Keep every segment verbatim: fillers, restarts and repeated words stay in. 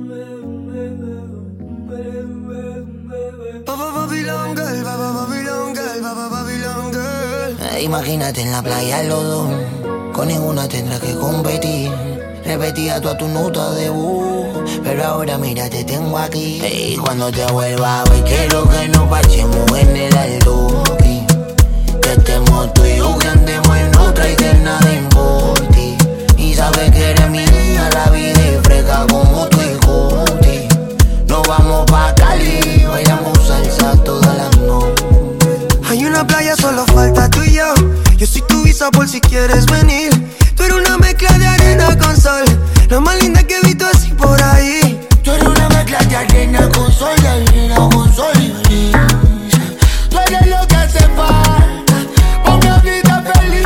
Papa Babylon Girl, Papa Babylon Girl, Papa Babylon Girl. Eh, Imagínate en la playa los dos, con ninguna tendrás que competir. Repetía toda tu nota de voz, pero ahora mira te tengo aquí. Y cuando te vuelva a ver quiero que nos parchemos en el altoque, que estemos tú y yo, que andemos en otra y que nada importe. Y sabes que eres mía, la vida es fresca como tu escote. Nos vamos pa' Cali, bailamos salsa toda la noche. Hay una playa, solo falta tú y yo. Yo soy tu visa por si quieres venir. Tú eres una mezcla de arena con sol, lo más linda que he visto así por ahí. Tú eres una mezcla de arena con sol, de arena con sol y gris. Tú eres lo que hace falta pa' una vida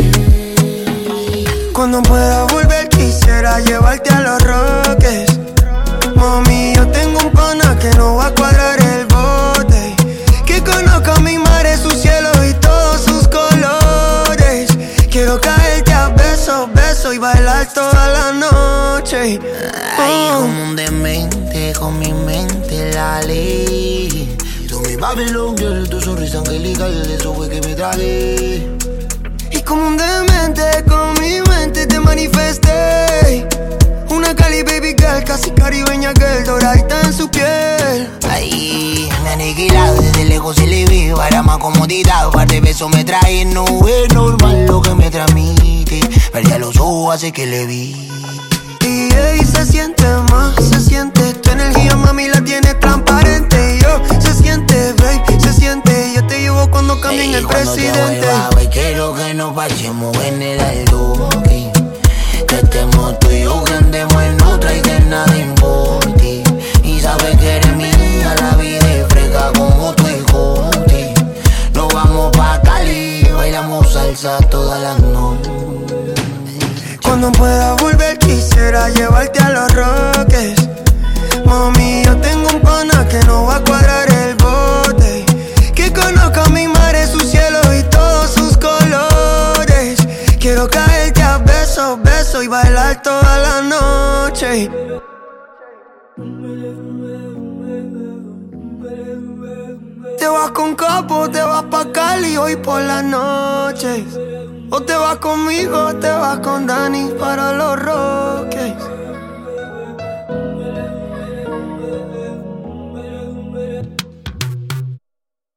feliz. Cuando pueda volver quisiera llevarte a los Roques. Mami, yo tengo un pana que no va a cuadrar el bote, que conozca mi mar, su cielo y todos sus colores. Quiero caerte a besos, besos y bailar toda la noche. Ay, Oh. como un demente, con mi mente la ley. Tú mi Babylon Girl, tu sonrisa angelical, de eso fue que me tragué. Y como un demente con mi mente te manifesté. Una Cali baby girl, casi caribeña girl, doradita en su piel. Ay, me aniquilado desde lejos y le vi para más comodidad. Un par de besos me trae, no es normal lo que me transmite. Perdí los ojos, así que le vi. Y ey, se siente más, se siente. Tu energía, mami, la tienes transparente. Y yo, se siente, babe, se siente. Yo te llevo cuando cambien el presidente. Te quiero que nos parchemos en el altoque, que estemos tú y yo, que andemos en otra y que nada importe. Y sabes que eres mía, la vida es fresca como tu escote. Nos vamos pa' Cali, bailamos salsa toda la noche. Cuando pueda volver quisiera llevarte a los Roques. Mami, yo tengo un pana que no va a cuadrar el bote, que conozca mi mar, su cielo y todos sus colores. Quiero caerte a besos, besos y bailar toda la noche. Te vas con Capo, te vas pa' Cali hoy por la noche. O te vas conmigo, o te vas con Dani para los Roques.